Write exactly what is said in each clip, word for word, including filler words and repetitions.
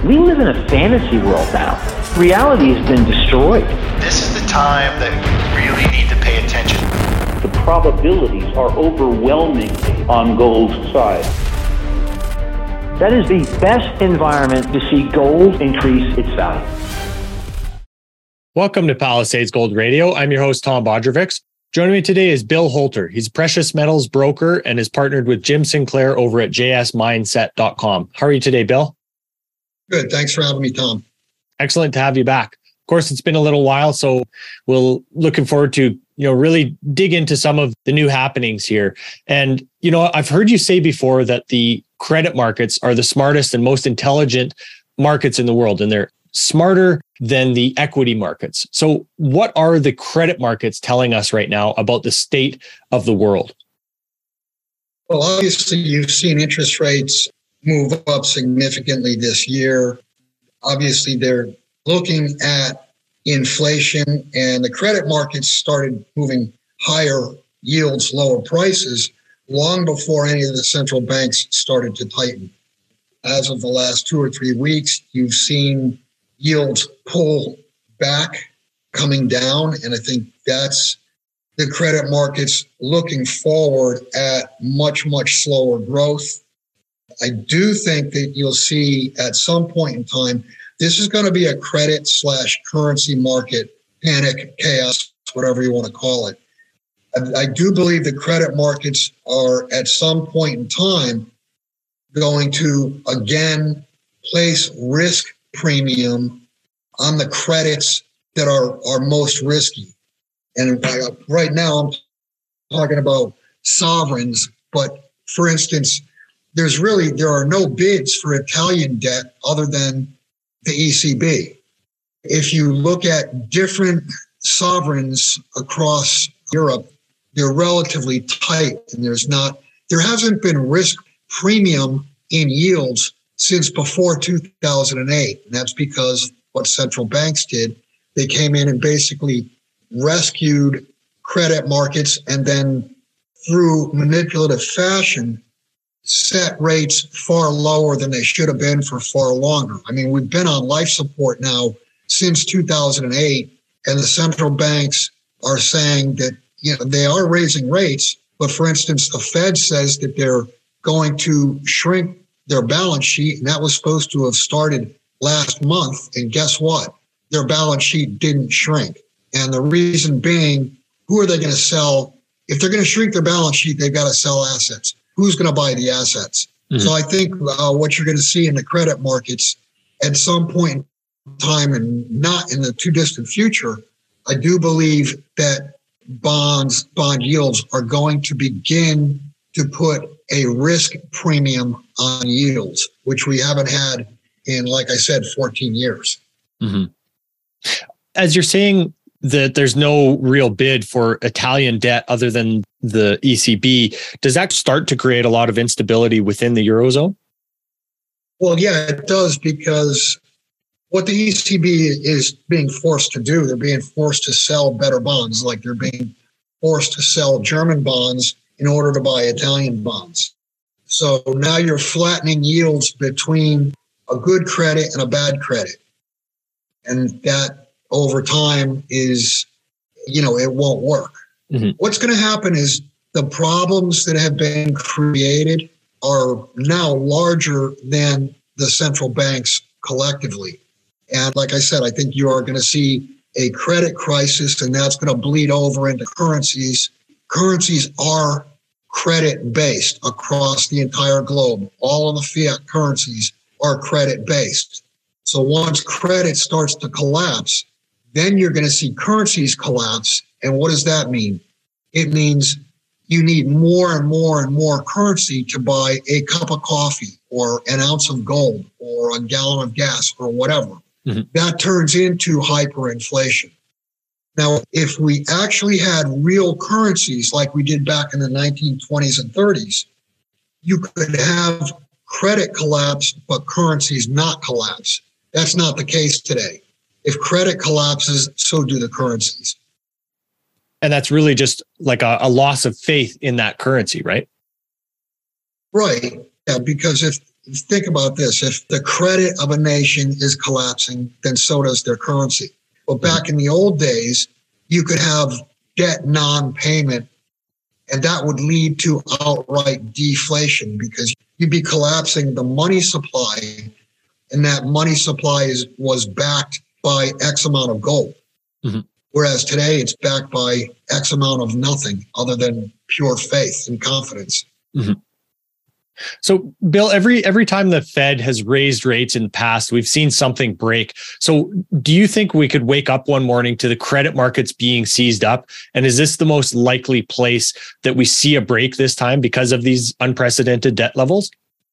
We live in a fantasy world now. Reality has been destroyed. This is the time that you really need to pay attention. The probabilities are overwhelming on gold's side. That is the best environment to see gold increase its value. Welcome to Palisades Gold Radio. I'm your host, Tom Bodrovics. Joining me today is Bill Holter. He's a precious metals broker and is partnered with Jim Sinclair over at j s mindset dot com. How are you today, Bill? Good. Thanks for having me, Tom. Excellent to have you back. Of course, it's been a little while, so we'll looking forward to, you know, really dig into some of the new happenings here. And, you know, I've heard you say before that the credit markets are the smartest and most intelligent markets in the world, and they're smarter than the equity markets. So what are the credit markets telling us right now about the state of the world? Well, obviously, you've seen interest rates move up significantly this year. Obviously, they're looking at inflation, and the credit markets started moving higher yields, lower prices, long before any of the central banks started to tighten. As of the last two or three weeks, you've seen yields pull back, coming down, and I think that's the credit markets looking forward at much, much slower growth. I do think that you'll see at some point in time, this is going to be a credit slash currency market, panic, chaos, whatever you want to call it. I, I do believe the credit markets are at some point in time going to again place risk premium on the credits that are, are most risky. And uh, right now I'm talking about sovereigns, but for instance, there's really, there are no bids for Italian debt other than the E C B. If you look at different sovereigns across Europe, they're relatively tight, and there's not, there hasn't been risk premium in yields since before two thousand eight. And that's because what central banks did, they came in and basically rescued credit markets and then through manipulative fashion set rates far lower than they should have been for far longer. I mean, we've been on life support now since two thousand eight, and the central banks are saying that, you know, they are raising rates, but for instance, the Fed says that they're going to shrink their balance sheet, and that was supposed to have started last month, and guess what? Their balance sheet didn't shrink. And the reason being, who are they going to sell? If they're going to shrink their balance sheet, they've got to sell assets. Who's going to buy the assets? Mm-hmm. So I think uh, what you're going to see in the credit markets at some point in time, and not in the too distant future, I do believe that bonds, bond yields are going to begin to put a risk premium on yields, which we haven't had in, like I said, fourteen years. Mm-hmm. As you're saying that there's no real bid for Italian debt other than the E C B, does that start to create a lot of instability within the Eurozone? Well, yeah, it does, because what the E C B is being forced to do, they're being forced to sell better bonds, like they're being forced to sell German bonds in order to buy Italian bonds. So now you're flattening yields between a good credit and a bad credit. And that over time is, you know, it won't work. Mm-hmm. What's going to happen is the problems that have been created are now larger than the central banks collectively. And like I said, I think you are going to see a credit crisis, and that's going to bleed over into currencies. Currencies are credit-based across the entire globe. All of the fiat currencies are credit-based. So once credit starts to collapse, then you're going to see currencies collapse. And what does that mean? It means you need more and more and more currency to buy a cup of coffee or an ounce of gold or a gallon of gas or whatever. Mm-hmm. That turns into hyperinflation. Now, if we actually had real currencies like we did back in the nineteen twenties and thirties, you could have credit collapse, but currencies not collapse. That's not the case today. If credit collapses, so do the currencies. And that's really just like a, a loss of faith in that currency, right? Right. Yeah, because if think about this. If the credit of a nation is collapsing, then so does their currency. Well, back in the old days, you could have debt non-payment, and that would lead to outright deflation because you'd be collapsing the money supply, and that money supply is, was backed by X amount of gold. Mm-hmm. Whereas today it's backed by X amount of nothing other than pure faith and confidence. Mm-hmm. So, Bill, every every time the Fed has raised rates in the past, we've seen something break. So do you think we could wake up one morning to the credit markets being seized up? And is this the most likely place that we see a break this time because of these unprecedented debt levels?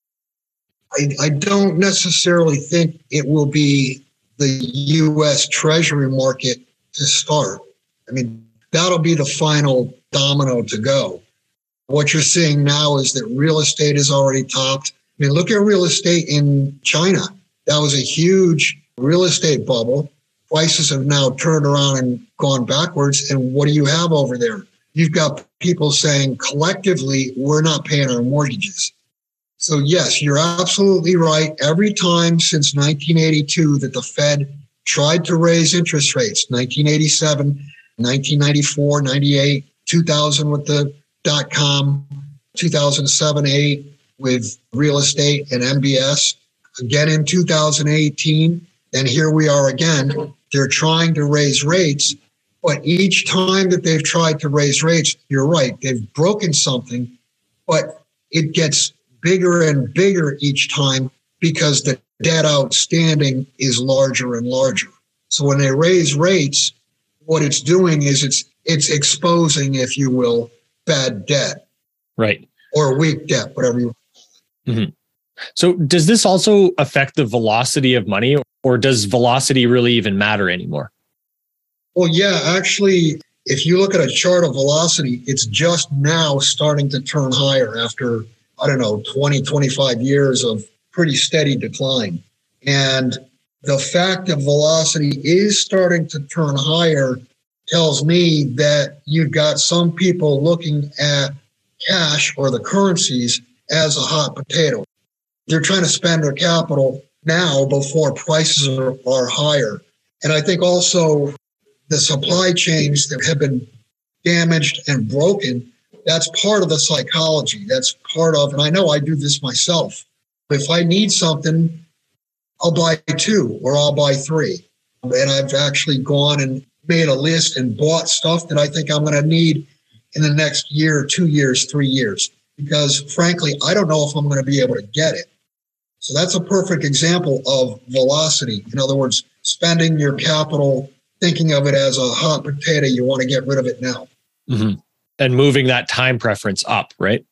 I, I don't necessarily think it will be the U S Treasury market to start. I mean, that'll be the final domino to go. What you're seeing now is that real estate is already topped. I mean, look at real estate in China. That was a huge real estate bubble. Prices have now turned around and gone backwards. And what do you have over there? You've got people saying collectively, we're not paying our mortgages. So yes, you're absolutely right. Every time since nineteen eighty-two that the Fed tried to raise interest rates, nineteen eighty-seven, nineteen ninety-four, ninety-eight, two thousand with the dot-com, two thousand seven, eight with real estate and M B S, again in two thousand eighteen, and here we are again. They're trying to raise rates, but each time that they've tried to raise rates, you're right, they've broken something, but it gets bigger and bigger each time because the debt outstanding is larger and larger. So when they raise rates, what it's doing is it's it's exposing, if you will, bad debt, right, or weak debt, whatever you want to call it. Mm-hmm. So does this also affect the velocity of money, or does velocity really even matter anymore? Well, yeah, actually, if you look at a chart of velocity, it's just now starting to turn higher after, I don't know, twenty, twenty-five years of pretty steady decline. And the fact that velocity is starting to turn higher tells me that you've got some people looking at cash or the currencies as a hot potato. They're trying to spend their capital now before prices are, are higher. And I think also the supply chains that have been damaged and broken, that's part of the psychology. That's part of, and I know I do this myself. If I need something, I'll buy two or I'll buy three. And I've actually gone and made a list and bought stuff that I think I'm going to need in the next year, two years, three years. Because frankly, I don't know if I'm going to be able to get it. So that's a perfect example of velocity. In other words, spending your capital, thinking of it as a hot potato, you want to get rid of it now. Mm-hmm. And moving that time preference up, right?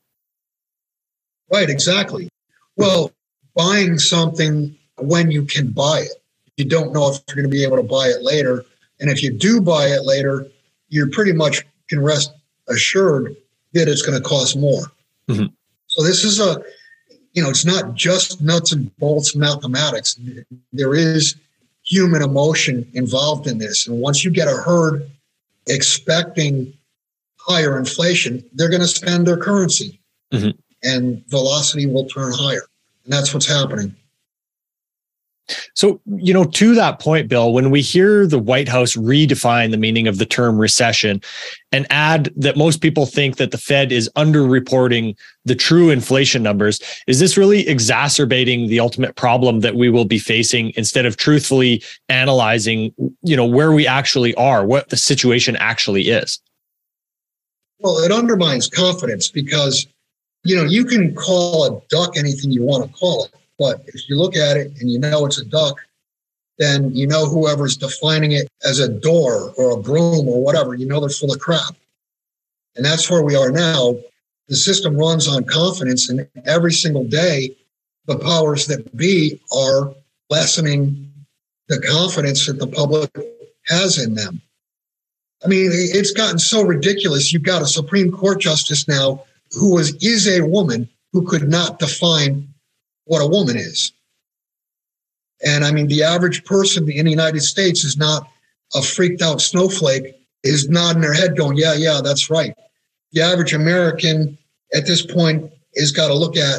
Right, exactly. Well, buying something when you can buy it. You don't know if you're going to be able to buy it later. And if you do buy it later, you pretty much can rest assured that it's going to cost more. Mm-hmm. So this is a, you know, it's not just nuts and bolts mathematics. There is human emotion involved in this. And once you get a herd expecting higher inflation, they're going to spend their currency. Mm-hmm. And velocity will turn higher. And that's what's happening. So, you know, to that point, Bill, when we hear the White House redefine the meaning of the term recession and add that most people think that the Fed is underreporting the true inflation numbers, is this really exacerbating the ultimate problem that we will be facing instead of truthfully analyzing, you know, where we actually are, what the situation actually is? Well, it undermines confidence because, you know, you can call a duck anything you want to call it. But if you look at it and you know it's a duck, then you know whoever's defining it as a door or a broom or whatever, you know they're full of crap. And that's where we are now. The system runs on confidence, and every single day, the powers that be are lessening the confidence that the public has in them. I mean, it's gotten so ridiculous. You've got a Supreme Court justice now who is, is a woman who could not define what a woman is. And I mean, the average person in the United States is not a freaked out snowflake, is nodding their head going, yeah, yeah, that's right. The average American at this point has got to look at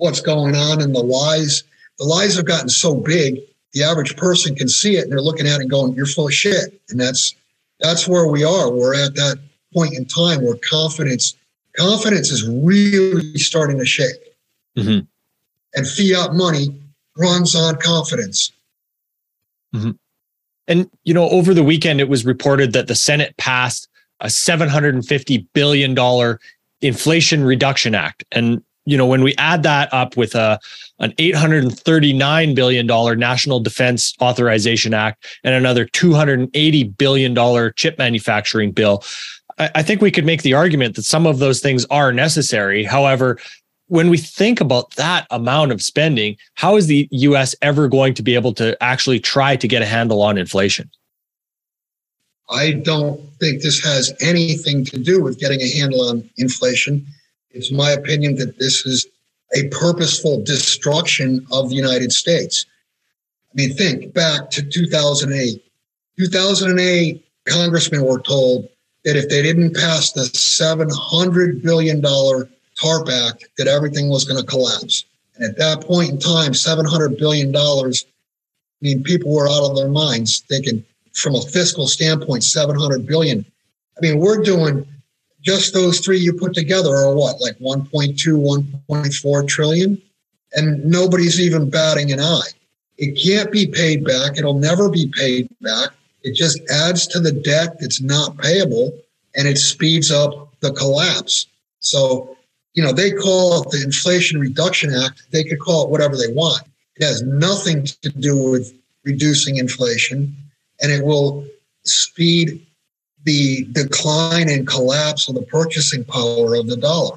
what's going on and the lies. The lies have gotten so big, the average person can see it and they're looking at it and going, you're full of shit. And that's that's where we are. We're at that point in time where confidence confidence is really starting to shake. Mm-hmm. And fiat money runs on confidence. Mm-hmm. And, you know, over the weekend, it was reported that the Senate passed a seven hundred fifty billion dollars Inflation Reduction Act. And, you know, when we add that up with a an eight hundred thirty-nine billion dollars National Defense Authorization Act and another two hundred eighty billion dollars chip manufacturing bill, I, I think we could make the argument that some of those things are necessary. However, when we think about that amount of spending, how is the U S ever going to be able to actually try to get a handle on inflation? I don't think this has anything to do with getting a handle on inflation. It's my opinion that this is a purposeful destruction of the United States. I mean, think back to two thousand eight. two thousand eight, congressmen were told that if they didn't pass the seven hundred billion dollars TARP Act, that everything was going to collapse. And at that point in time, seven hundred billion dollars, I mean, people were out of their minds thinking from a fiscal standpoint, seven hundred billion dollars. I mean, we're doing just those three you put together are what, like one point two, one point four trillion? And nobody's even batting an eye. It can't be paid back. It'll never be paid back. It just adds to the debt that's not payable, and it speeds up the collapse. So, you know, they call it the Inflation Reduction Act. They could call it whatever they want. It has nothing to do with reducing inflation, and it will speed the decline and collapse of the purchasing power of the dollar.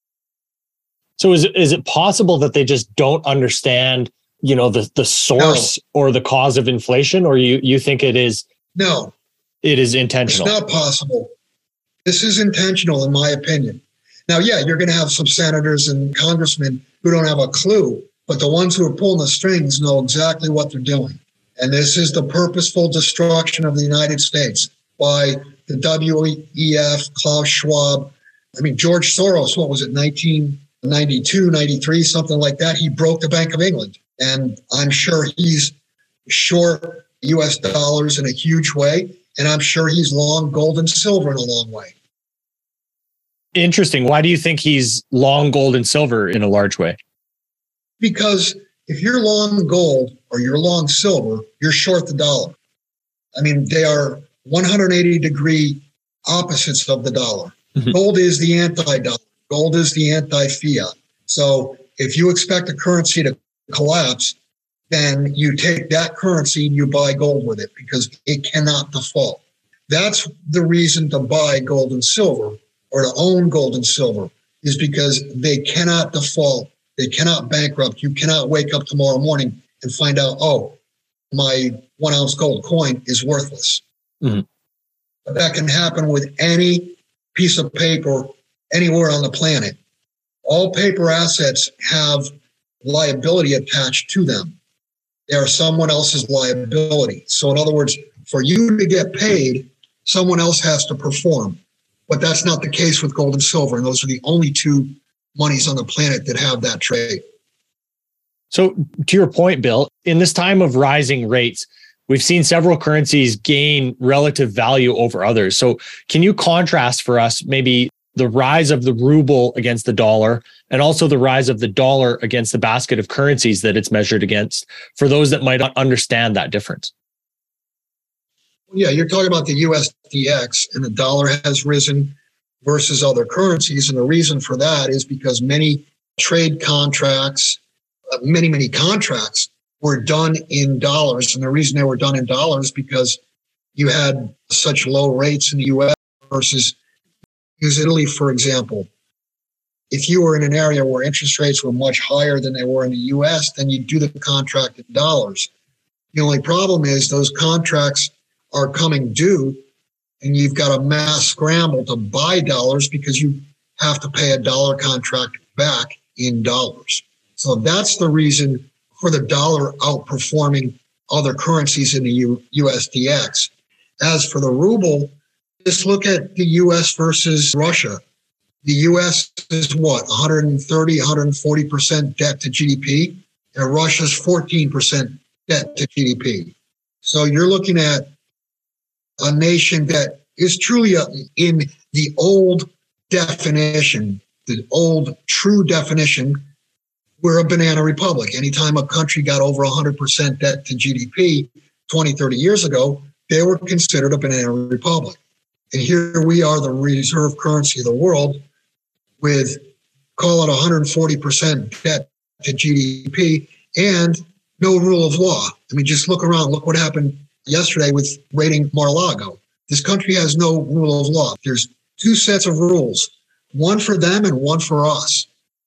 So is it, is it possible that they just don't understand, you know, the, the source no. or the cause of inflation, or you, you think it is? No, it is intentional. It's not possible. This is intentional, in my opinion. Now, yeah, you're going to have some senators and congressmen who don't have a clue, but the ones who are pulling the strings know exactly what they're doing. And this is the purposeful destruction of the United States by the W E F, Klaus Schwab. I mean, George Soros, what was it, nineteen ninety-two, ninety-three, something like that? He broke the Bank of England. And I'm sure he's short U S dollars in a huge way. And I'm sure he's long gold and silver in a long way. Interesting. Why do you think he's long gold and silver in a large way? Because if you're long gold or you're long silver, you're short the dollar. I mean, they are one hundred eighty degree opposites of the dollar. Mm-hmm. Gold is the anti-dollar. Gold is the anti-fiat. So if you expect a currency to collapse, then you take that currency and you buy gold with it because it cannot default. That's the reason to buy gold and silver, or to own gold and silver, is because they cannot default. They cannot bankrupt. You cannot wake up tomorrow morning and find out, oh, my one ounce gold coin is worthless. Mm-hmm. But that can happen with any piece of paper anywhere on the planet. All paper assets have liability attached to them. They are someone else's liability. So in other words, for you to get paid, someone else has to perform. But that's not the case with gold and silver. And those are the only two monies on the planet that have that trait. So to your point, Bill, in this time of rising rates, we've seen several currencies gain relative value over others. So can you contrast for us maybe the rise of the ruble against the dollar and also the rise of the dollar against the basket of currencies that it's measured against for those that might not understand that difference? Yeah, you're talking about the U S D X, and the dollar has risen versus other currencies. And the reason for that is because many trade contracts, uh, many, many contracts were done in dollars. And the reason they were done in dollars because you had such low rates in the U S versus use Italy, for example. If you were in an area where interest rates were much higher than they were in the U S, then you do the contract in dollars. The only problem is those contracts are coming due, and you've got a mass scramble to buy dollars because you have to pay a dollar contract back in dollars. So that's the reason for the dollar outperforming other currencies in the U- USDX. As for the ruble, just look at the U S versus Russia. The U S is what, one hundred thirty, one hundred forty percent debt to G D P, and Russia's fourteen percent debt to G D P. So you're looking at a nation that is truly a, in the old definition, the old true definition, we're a banana republic. Anytime a country got over one hundred percent debt to G D P twenty, thirty years ago, they were considered a banana republic. And here we are, the reserve currency of the world, with, call it one hundred forty percent debt to G D P and no rule of law. I mean, just look around. Look what happened yesterday with raiding Mar-a-Lago. This country has no rule of law. There's two sets of rules, one for them and one for us.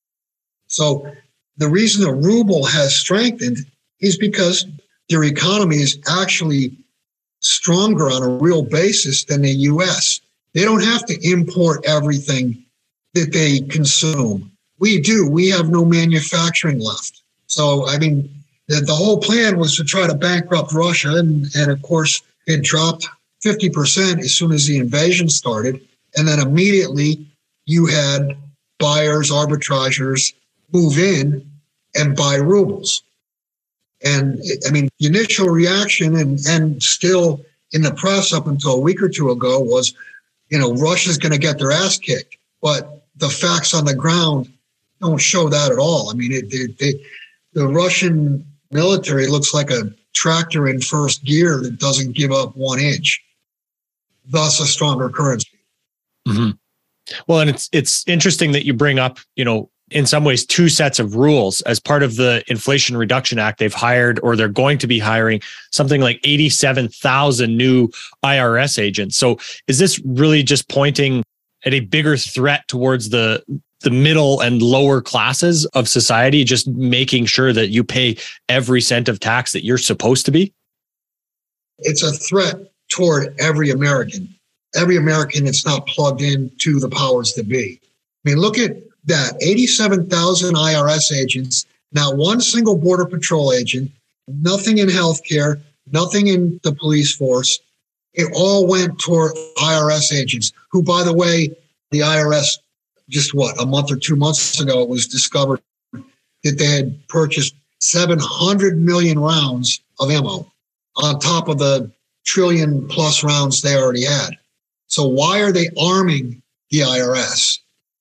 So the reason the ruble has strengthened is because their economy is actually stronger on a real basis than the U S. They don't have to import everything that they consume. We do. We have no manufacturing left. So, I mean, the, the whole plan was to try to bankrupt Russia. And, and of course, it dropped fifty percent as soon as the invasion started. And then immediately you had buyers, arbitrageurs move in and buy rubles. And I mean, the initial reaction and, and still in the press up until a week or two ago was, you know, Russia's going to get their ass kicked. But the facts on the ground don't show that at all. I mean, it, it, it, the Russian military looks like a tractor in first gear that doesn't give up one inch, thus a stronger currency. Mm-hmm. Well, and it's it's interesting that you bring up, you know, in some ways, two sets of rules. As part of the Inflation Reduction Act, they've hired, or they're going to be hiring, something like eighty-seven thousand new I R S agents. So is this really just pointing at a bigger threat towards the the middle and lower classes of society, just making sure that you pay every cent of tax that you're supposed to be? It's a threat toward every American. Every American that's not plugged into the powers that be. I mean, look at that. eighty-seven thousand I R S agents, not one single Border Patrol agent, nothing in healthcare, nothing in the police force. It all went toward I R S agents, who, by the way, the I R S, just what, a month or two months ago, it was discovered that they had purchased seven hundred million rounds of ammo on top of the trillion plus rounds they already had. So why are they arming the I R S?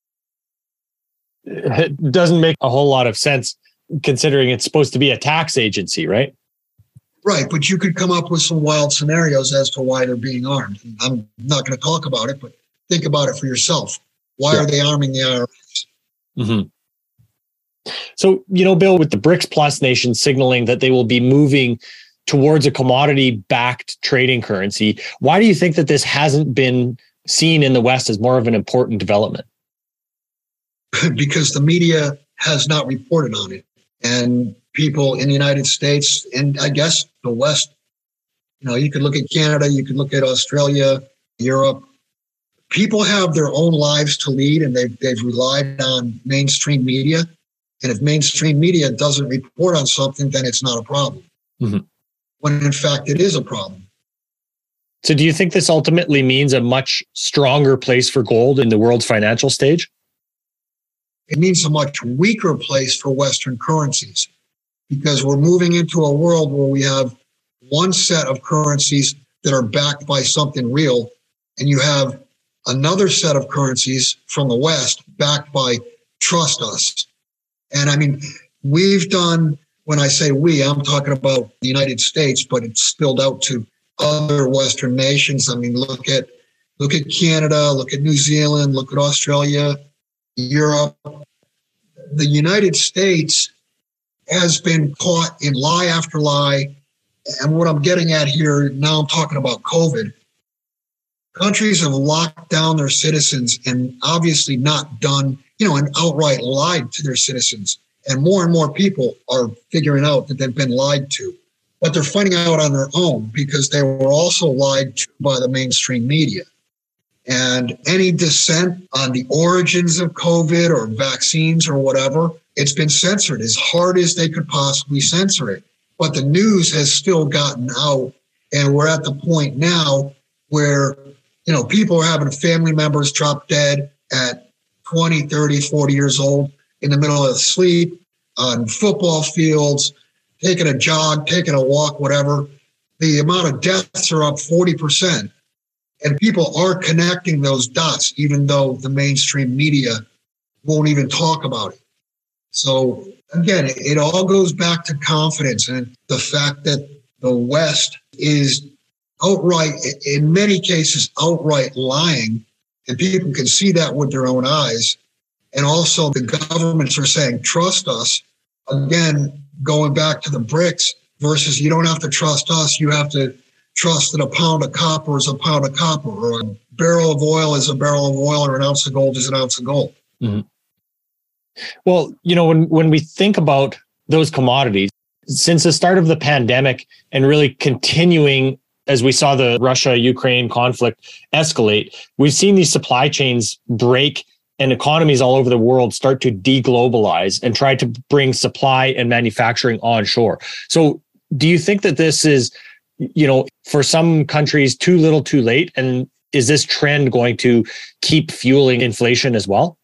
It doesn't make a whole lot of sense considering it's supposed to be a tax agency, right? Right, but you could come up with some wild scenarios as to why they're being armed. I'm not going to talk about it, but think about it for yourself. Why yeah. are they arming the I R S? Mm-hmm. So, you know, Bill, with the BRICS Plus nations signaling that they will be moving towards a commodity-backed trading currency, why do you think that this hasn't been seen in the West as more of an important development? Because the media has not reported on it. And people in the United States, and I guess the West, you know, you could look at Canada, you could look at Australia, Europe. People have their own lives to lead, and they've, they've relied on mainstream media. And if mainstream media doesn't report on something, then it's not a problem. Mm-hmm. When in fact it is a problem. So do you think this ultimately means a much stronger place for gold in the world's financial stage? It means a much weaker place for Western currencies, because we're moving into a world where we have one set of currencies that are backed by something real, and you have another set of currencies from the West backed by trust us. And I mean, we've done, when I say we, I'm talking about the United States, but it's spilled out to other Western nations. I mean, look at look at Canada, look at New Zealand, look at Australia, Europe. The United States has been caught in lie after lie. And what I'm getting at here, now I'm talking about COVID. Countries have locked down their citizens and obviously not done, you know, and outright lied to their citizens. And more and more people are figuring out that they've been lied to. But they're finding out on their own because they were also lied to by the mainstream media. And any dissent on the origins of COVID or vaccines or whatever, it's been censored as hard as they could possibly censor it. But the news has still gotten out. And we're at the point now where, you know, people are having family members drop dead at twenty, thirty, forty years old in the middle of sleep, on football fields, taking a jog, taking a walk, whatever. The amount of deaths are up forty percent. And people are connecting those dots, even though the mainstream media won't even talk about it. So again, it, it all goes back to confidence and the fact that the West is outright, in many cases, outright lying. And people can see that with their own eyes. And also the governments are saying, trust us. Again, going back to the BRICS versus you don't have to trust us. You have to trust that a pound of copper is a pound of copper, or a barrel of oil is a barrel of oil, or an ounce of gold is an ounce of gold. Mm-hmm. Well, you know, when, when we think about those commodities, since the start of the pandemic and really continuing as we saw the Russia-Ukraine conflict escalate, we've seen these supply chains break and economies all over the world start to deglobalize and try to bring supply and manufacturing onshore. So do you think that this is, you know, for some countries too little too late? And is this trend going to keep fueling inflation as well?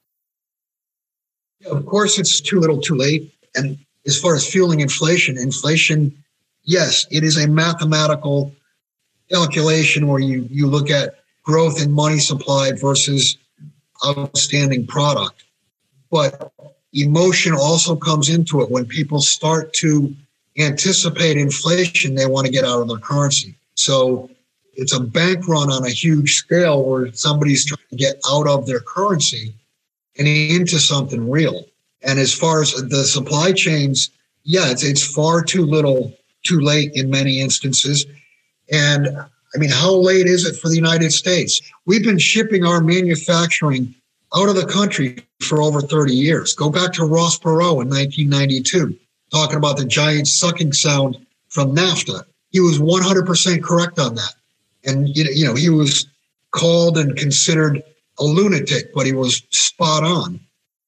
Yeah, of course, it's too little too late. And as far as fueling inflation, inflation, yes, it is a mathematical calculation where you, you look at growth in money supplied versus outstanding product. But emotion also comes into it. When people start to anticipate inflation, they want to get out of their currency. So it's a bank run on a huge scale where somebody's trying to get out of their currency and into something real. And as far as the supply chains, yeah, it's, it's far too little, too late in many instances. And I mean, how late is it for the United States? We've been shipping our manufacturing out of the country for over thirty years. Go back to Ross Perot in nineteen ninety-two, talking about the giant sucking sound from NAFTA. He was one hundred percent correct on that. And, you know, he was called and considered a lunatic, but he was spot on.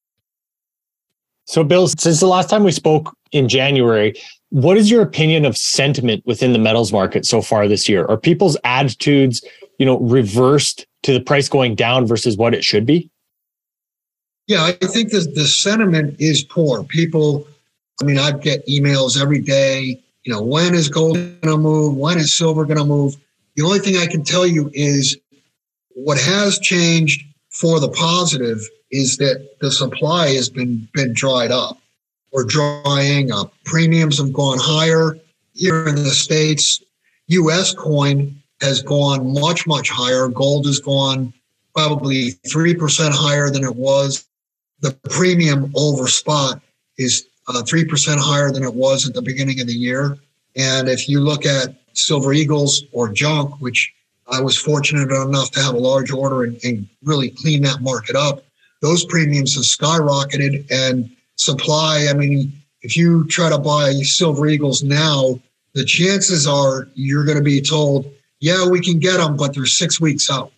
So, Bill, since the last time we spoke in January, what is your opinion of sentiment within the metals market so far this year? Are people's attitudes, you know, reversed to the price going down versus what it should be? Yeah, I think that the sentiment is poor. People, I mean, I get emails every day, you know, when is gold going to move? When is silver going to move? The only thing I can tell you is what has changed for the positive is that the supply has been, been dried up or drying up. Premiums have gone higher here in the States. U S coin has gone much, much higher. Gold has gone probably three percent higher than it was. The premium over spot is uh, three percent higher than it was at the beginning of the year. And if you look at Silver Eagles or junk, which I was fortunate enough to have a large order and, and really clean that market up, those premiums have skyrocketed. And supply, I mean, if you try to buy Silver Eagles now, the chances are you're going to be told, yeah, we can get them, but they're six weeks out.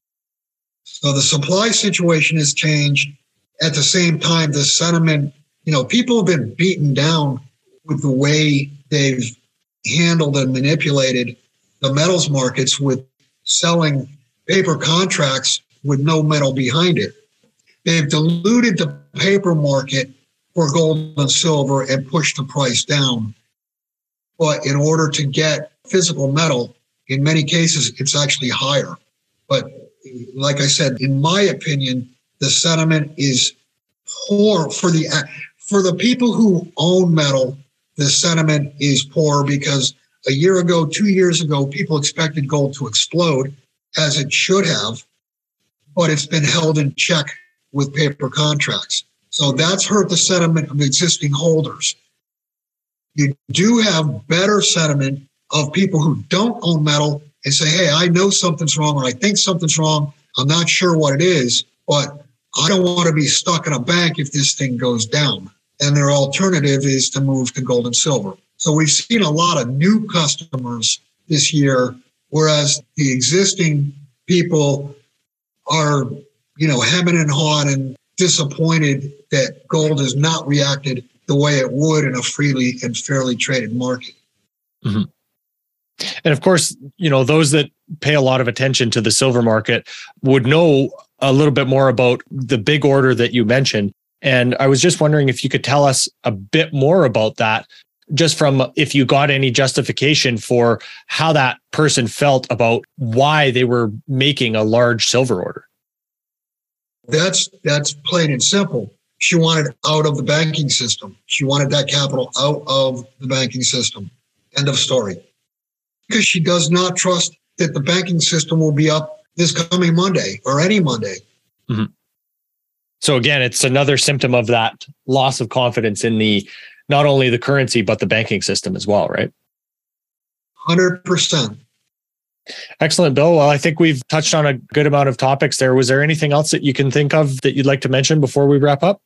So the supply situation has changed. At the same time, the sentiment, you know, people have been beaten down with the way they've handled and manipulated the metals markets with selling paper contracts with no metal behind it. They've diluted the paper market for gold and silver and pushed the price down. But in order to get physical metal, in many cases, it's actually higher. But like I said, in my opinion, the sentiment is poor for the for the people who own metal. The sentiment is poor because a year ago, two years ago, people expected gold to explode, as it should have, but it's been held in check with paper contracts. So that's hurt the sentiment of existing holders. You do have better sentiment of people who don't own metal and say, hey, I know something's wrong, or I think something's wrong. I'm not sure what it is, but I don't want to be stuck in a bank if this thing goes down. And their alternative is to move to gold and silver. So we've seen a lot of new customers this year, whereas the existing people are, you know, hemming and hawing and disappointed that gold has not reacted the way it would in a freely and fairly traded market. Mm-hmm. And of course, you know, those that pay a lot of attention to the silver market would know a little bit more about the big order that you mentioned. And I was just wondering if you could tell us a bit more about that, just from if you got any justification for how that person felt about why they were making a large silver order. That's that's plain and simple. She wanted out of the banking system. She wanted that capital out of the banking system. End of story. Because she does not trust that the banking system will be up this coming Monday or any Monday. Mm-hmm. So again, it's another symptom of that loss of confidence in the not only the currency, but the banking system as well, right? one hundred percent. Excellent, Bill. Well, I think we've touched on a good amount of topics there. Was there anything else that you can think of that you'd like to mention before we wrap up?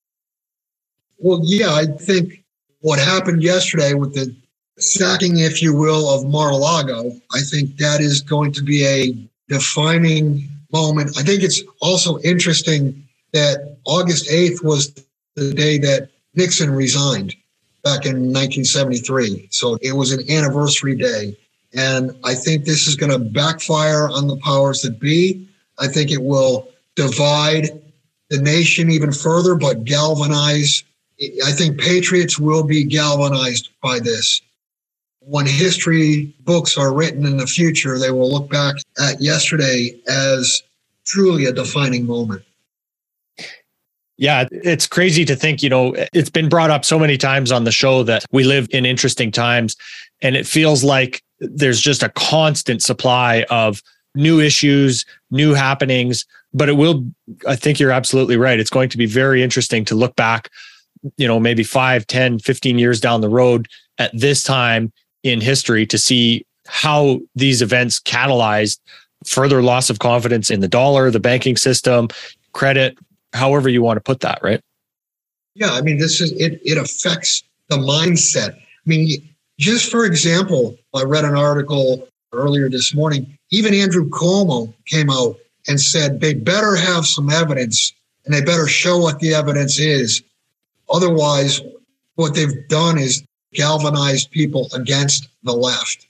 Well, yeah, I think what happened yesterday with the sacking, if you will, of Mar-a-Lago, I think that is going to be a defining moment. I think it's also interesting that August eighth was the day that Nixon resigned back in nineteen seventy-three. So it was an anniversary day. And I think this is going to backfire on the powers that be. I think it will divide the nation even further, but galvanize. I think patriots will be galvanized by this. When history books are written in the future, they will look back at yesterday as truly a defining moment. Yeah, it's crazy to think, you know, it's been brought up so many times on the show that we live in interesting times, and it feels like there's just a constant supply of new issues, new happenings, but it will, I think you're absolutely right. It's going to be very interesting to look back, you know, maybe five, ten, fifteen years down the road at this time in history to see how these events catalyzed further loss of confidence in the dollar, the banking system, credit, however you want to put that, right? Yeah, I mean, this is it. It affects the mindset. I mean, just for example, I read an article earlier this morning. Even Andrew Cuomo came out and said they better have some evidence and they better show what the evidence is. Otherwise, what they've done is galvanized people against the left.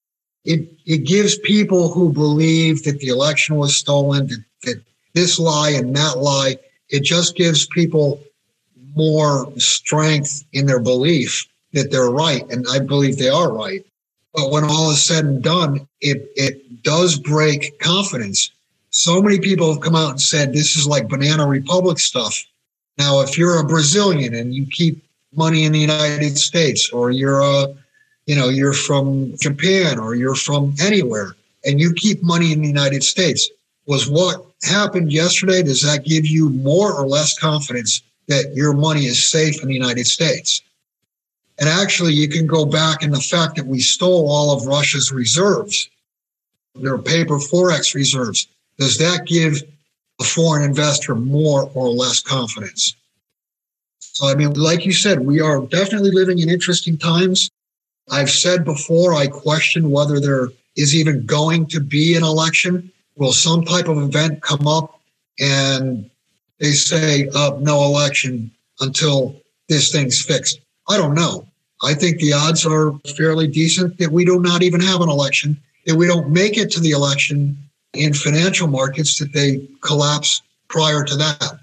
It it gives people who believe that the election was stolen, that, that this lie and that lie, it just gives people more strength in their belief that they're right. And I believe they are right. But when all is said and done, it, it does break confidence. So many people have come out and said, this is like Banana Republic stuff. Now, if you're a Brazilian and you keep money in the United States, or you're a, you know, you're from Japan, or you're from anywhere, and you keep money in the United States, was what happened yesterday, does that give you more or less confidence that your money is safe in the United States? And actually, you can go back in the fact that we stole all of Russia's reserves, their paper Forex reserves. Does that give a foreign investor more or less confidence? So, I mean, like you said, we are definitely living in interesting times. I've said before, I question whether there is even going to be an election. Will some type of event come up and they say, uh, no election until this thing's fixed? I don't know. I think the odds are fairly decent that we do not even have an election, that we don't make it to the election in financial markets, that they collapse prior to that.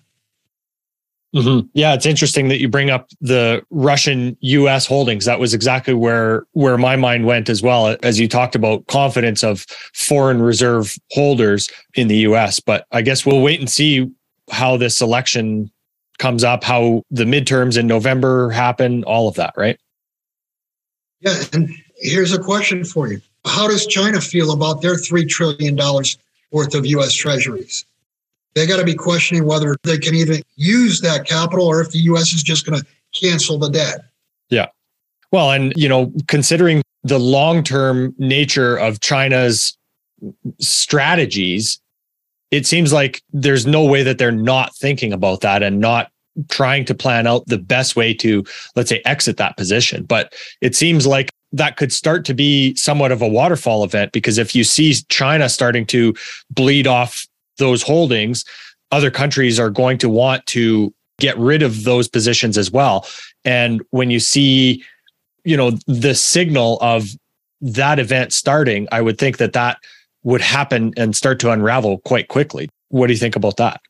Mm-hmm. Yeah, it's interesting that you bring up the Russian U S holdings. That was exactly where where my mind went as well, as you talked about confidence of foreign reserve holders in the U S. But I guess we'll wait and see how this election comes up, how the midterms in November happen, all of that, right? Yeah, and here's a question for you. How does China feel about their three trillion dollars worth of U S treasuries? They got to be questioning whether they can even use that capital or if the U S is just going to cancel the debt. Yeah. Well, and, you know, considering the long-term nature of China's strategies, it seems like there's no way that they're not thinking about that and not trying to plan out the best way to, let's say, exit that position. But it seems like that could start to be somewhat of a waterfall event, because if you see China starting to bleed off those holdings, other countries are going to want to get rid of those positions as well. And when you see, you know, the signal of that event starting, I would think that that would happen and start to unravel quite quickly. What do you think about that?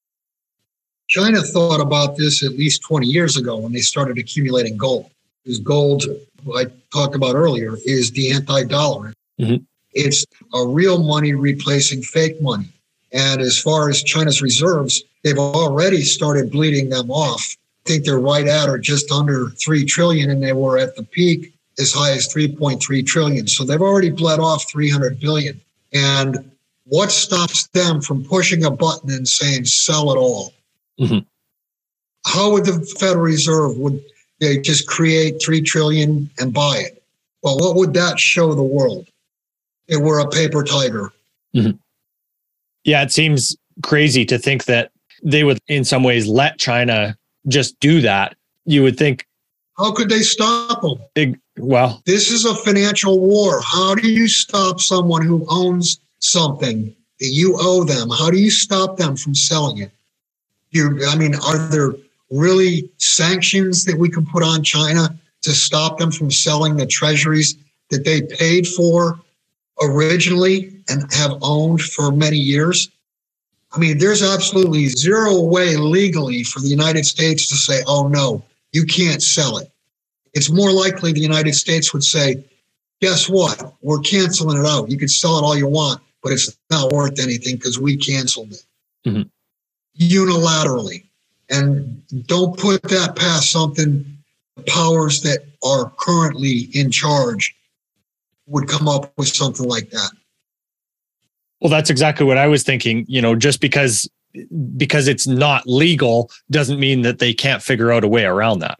China thought about this at least twenty years ago when they started accumulating gold. Because gold, I talked about earlier, is the anti-dollar. Mm-hmm. It's a real money replacing fake money. And as far as China's reserves, they've already started bleeding them off. I think they're right at or just under three trillion, and they were at the peak as high as three point three trillion. So they've already bled off three hundred billion. And what stops them from pushing a button and saying, sell it all? Mm-hmm. How would the Federal Reserve, would they just create three trillion and buy it? Well, what would that show the world? They were a paper tiger. Mm-hmm. Yeah, it seems crazy to think that they would in some ways let China just do that. You would think, how could they stop them? It, well, this is a financial war. How do you stop someone who owns something that you owe them? How do you stop them from selling it? You, I mean, are there really sanctions that we can put on China to stop them from selling the treasuries that they paid for originally and have owned for many years? I mean, there's absolutely zero way legally for the United States to say, oh, no, you can't sell it. It's more likely the United States would say, guess what? We're canceling it out. You can sell it all you want, but it's not worth anything because we canceled it. Mm-hmm. Unilaterally. And don't put that past something, powers that are currently in charge would come up with something like that. Well, that's exactly what I was thinking. You know, just because because it's not legal doesn't mean that they can't figure out a way around that.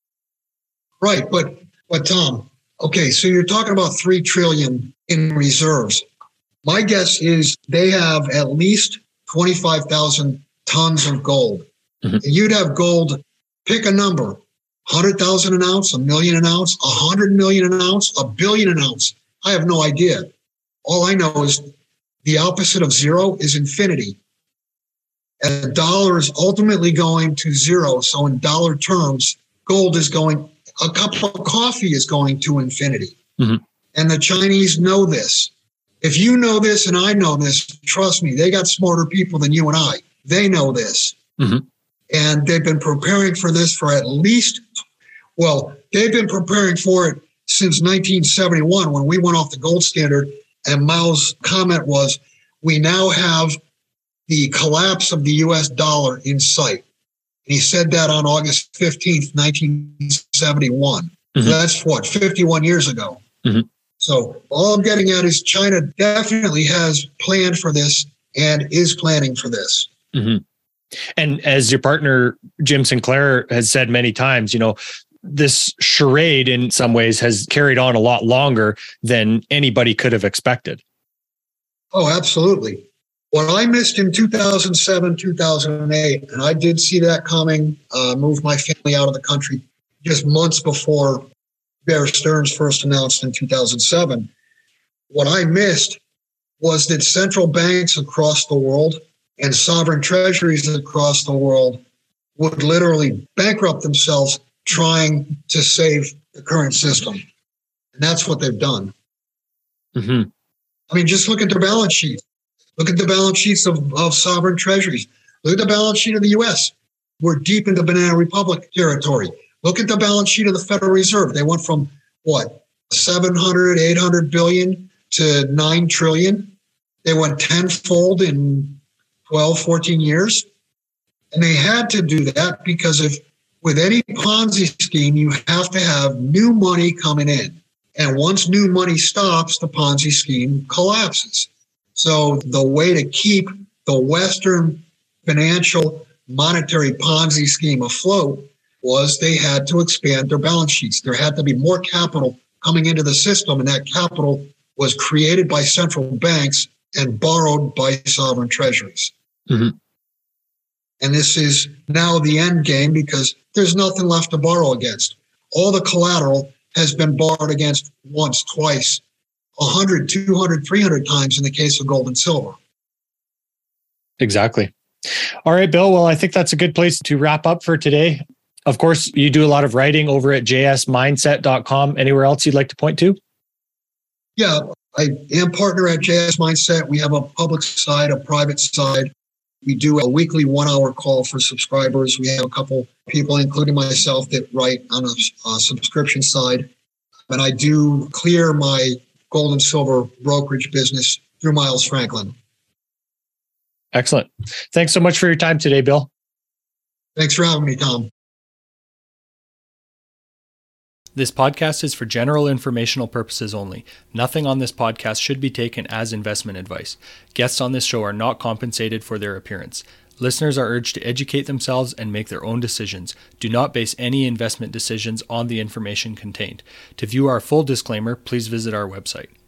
Right, but but Tom, okay, so you're talking about three trillion in reserves. My guess is they have at least twenty-five thousand tons of gold. Mm-hmm. And you'd have gold, pick a number, one hundred thousand an ounce, a million an ounce, one hundred million an ounce, a billion an ounce. I have no idea. All I know is the opposite of zero is infinity. And a dollar is ultimately going to zero. So in dollar terms, gold is going, a cup of coffee is going to infinity. Mm-hmm. And the Chinese know this. If you know this and I know this, trust me, they got smarter people than you and I. They know this. Mm-hmm. And they've been preparing for this for at least, well, they've been preparing for it since nineteen seventy-one when we went off the gold standard. And Mao's comment was, we now have the collapse of the U S dollar in sight. And he said that on August fifteenth, nineteen seventy-one. Mm-hmm. So that's what, fifty-one years ago. Mm-hmm. So all I'm getting at is China definitely has planned for this and is planning for this. Mm-hmm. And as your partner, Jim Sinclair, has said many times, you know, this charade in some ways has carried on a lot longer than anybody could have expected. Oh, absolutely. What I missed in two thousand seven, two thousand eight, and I did see that coming, uh, moved my family out of the country just months before Bear Stearns first announced in two thousand seven. What I missed was that central banks across the world and sovereign treasuries across the world would literally bankrupt themselves trying to save the current system. And that's what they've done. Mm-hmm. I mean, just look at their balance sheets. Look at the balance sheets of, of sovereign treasuries. Look at the balance sheet of the U S. We're deep into Banana Republic territory. Look at the balance sheet of the Federal Reserve. They went from, what, seven hundred, eight hundred billion to nine trillion. They went tenfold in twelve, fourteen years. And they had to do that because if with any Ponzi scheme, you have to have new money coming in. And once new money stops, the Ponzi scheme collapses. So the way to keep the Western financial monetary Ponzi scheme afloat was they had to expand their balance sheets. There had to be more capital coming into the system, and that capital was created by central banks and borrowed by sovereign treasuries. Mm-hmm. And this is now the end game because there's nothing left to borrow against. All the collateral has been borrowed against once, twice, one hundred, two hundred, three hundred times in the case of gold and silver. Exactly. All right, Bill. Well, I think that's a good place to wrap up for today. Of course, you do a lot of writing over at j s mindset dot com. Anywhere else you'd like to point to? Yeah, I am partner at J S Mindset. We have a public side, a private side. We do a weekly one-hour call for subscribers. We have a couple people, including myself, that write on a, a subscription side. And I do clear my gold and silver brokerage business through Miles Franklin. Excellent. Thanks so much for your time today, Bill. Thanks for having me, Tom. This podcast is for general informational purposes only. Nothing on this podcast should be taken as investment advice. Guests on this show are not compensated for their appearance. Listeners are urged to educate themselves and make their own decisions. Do not base any investment decisions on the information contained. To view our full disclaimer, please visit our website.